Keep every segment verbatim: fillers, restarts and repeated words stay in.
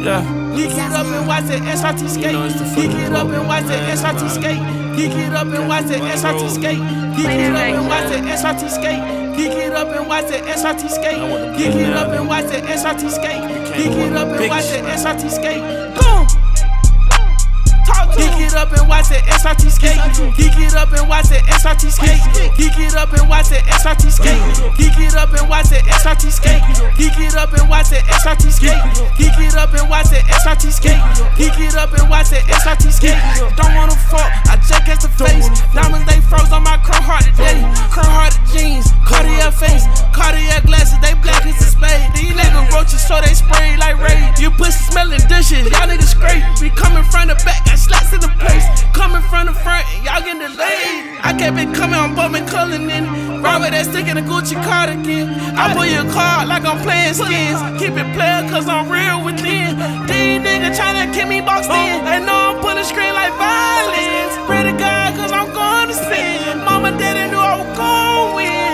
Yeah. Geek it up and watch the S R T skate. Geek it up and watch the S R T skate. Geek it up and watch the S R T skate. Geek it up and watch the S R T skate. Geek it up and watch the S R T skate. Geek it up and watch the S R T skate. Geek it up and watch the S R T skate. Boom. Geek it up and watch the S R T skate. Geek it up and watch the S R T skate. Geek it up and watch the S R T skate. Geek it up and watch the S R T skate. Geek it up and watch the S R T skate. Geek it up and watch the S R T skate. Geek it up and watch the S R T skate. Don't wanna fuck, I just catch the face. Diamonds they froze on my crow heart today. Crow heart jeans, Cartier face, Cartier glasses, they black as a spade. These niggas roaches so they spray like raid. You pussy smelling dishes, y'all niggas scrape. We coming from the back, got slaps in the place. Coming from the front, and y'all getting delayed. I kept it coming, I'm bumming, culling in it. Robert that stick in a Gucci cardigan. I pull your card like I'm playing skins. Keep it player, cause I'm real within. These niggas tryna keep me boxed in. They know I'm pulling screen like violence. Pray to God, cause I'm going to sin. Mama, daddy knew I was going to win.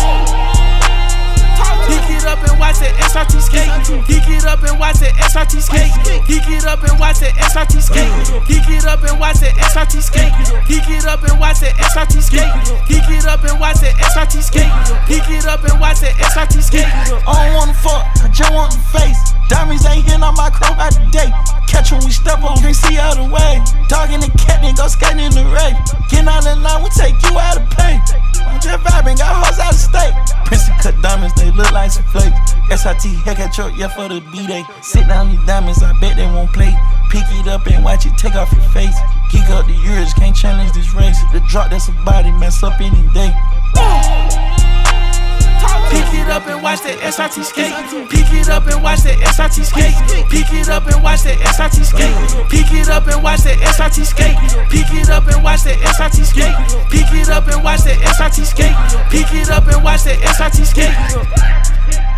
Geek it up and watch the S R T skate. Geek it up and watch the S R T skate. Geek it up and watch the S R T skate. Geek it up and watch the S R T skate. Geek it up and watch the S R T skate. Geek it up and watch the S R T skate. Geek it up and watch the S R T skate. I don't wanna fuck, I just want the face. Diamonds ain't hitting on my crow out today. Catch when we step on, can't see out the way. Dog in the cat, then go skating in the race. Getting out of line, we take you out of play. I'm just vibing, got hoes out of state. Princey cut diamonds, they look like some flakes. S R T haircut truck, yeah, for the B-Day. Sit down these diamonds, I bet they won't play. Pick it up and watch it take off your face. Geek up the years, can't challenge this race. The drop that's a body, mess up any day. Pick it up and watch the S R T skate. Pick it up and watch the S R T skate. Pick it up and watch the S R T skate. Pick it up and watch the S R T skate. Pick it up and watch the S R T skate. Pick it up and watch the S R T skate. Pick it up and watch the S R T skate.